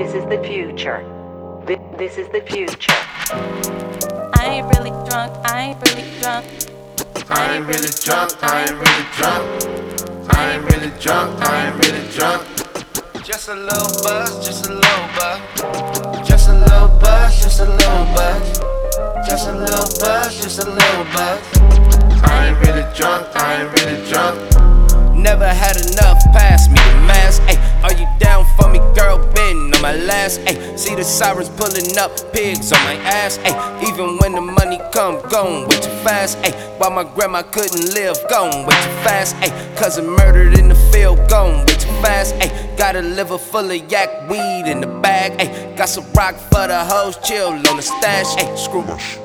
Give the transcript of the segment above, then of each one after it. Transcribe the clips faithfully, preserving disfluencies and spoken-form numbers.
This is the future. Thi- This is the future. I ain't really drunk, I ain't really drunk. I ain't really drunk, I ain't really drunk. I ain't really drunk, I ain't really drunk. Just a little buzz, just a little buzz. Just a little buzz, just a little buzz. Just a little buzz, just a little buzz. I ain't really drunk, I ain't really drunk. Never had enough, pass me the mask, ayy. Are you down for me, girl? Been on my last, ayy. See the sirens pulling up, pigs on my ass, ayy. Even when the money come, gone way too fast, ayy. While my grandma couldn't live, gone way too fast, ayy. Cousin murdered in the field, gone way too fast, ayy. Got a liver full of yak weed in the bag, ayy. Got some rock for the hoes, chill on the stash, ayy. Screw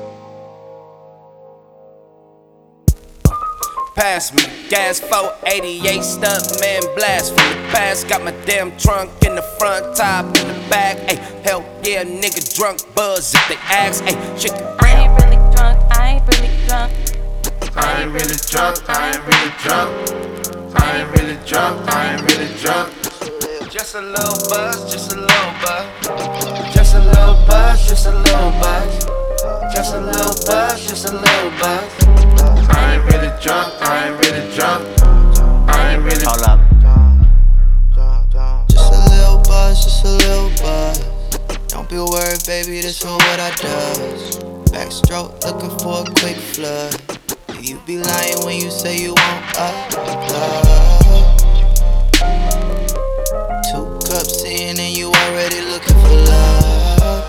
Pass me gas, four eighty-eight stunt man blast from the past. Got my damn trunk in the front, top in the back. Ayy, hell yeah, nigga drunk, buzz if they ask. Ayy, shit. I ain't really drunk, I ain't really drunk. I ain't really drunk, I ain't really drunk. I ain't really drunk, I ain't really drunk. Just a little buzz, just a little buzz. Just a little buzz, just a little buzz. Just a little buzz, just a little buzz. I ain't really drunk, I ain't really drunk. I ain't really. Hold up. Just a little buzz, just a little buzz. Don't be worried, baby, this is what I does. Backstroke, looking for a quick flood. You be lying when you say you want up love. Two cups in and you already looking for love.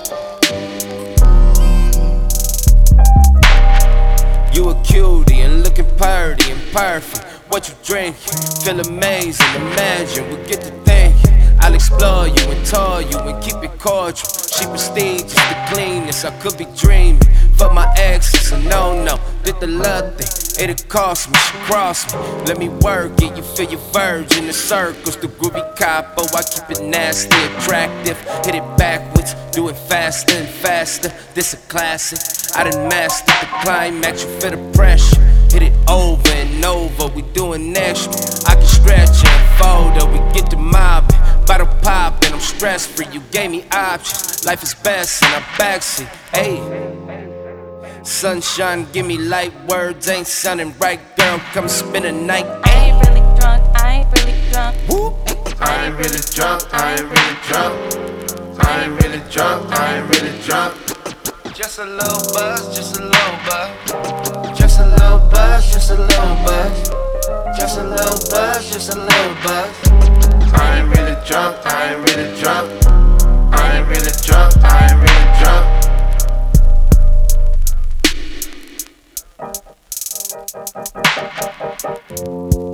You a cutie and looking purty and perfect. What you drink? Feel amazing, imagine we get to thinking. I'll explore you and tour you and keep it cordial. She prestigious, the cleanest, I could be dreaming. Fuck my ex, it's a no-no. Did the love thing, it'll cost me, she crossed me. Let me work it, you feel your virgin, the circles, the groovy capo. I keep it nasty, attractive. Hit it backwards, do it faster and faster. This a classic. I done mastered the climax, you feel the pressure. Hit it over and over, we doing extra. I can stretch and fold her, we get to mobbing. Bottle poppin', I'm stress free, you gave me options. Life is best in a backseat, ayy. Sunshine, give me light, words ain't sounding right, girl, come spend a night. I ain't really drunk, I ain't really drunk. Whoop. I ain't really drunk, I ain't really drunk. I ain't really drunk, I ain't really drunk. Just a little buzz, just a little buzz. Just a little buzz, just a little buzz. Just a little buzz, just a little buzz. I ain't really drunk, I ain't really drunk. I ain't really drunk, I ain't really drunk. Thank you.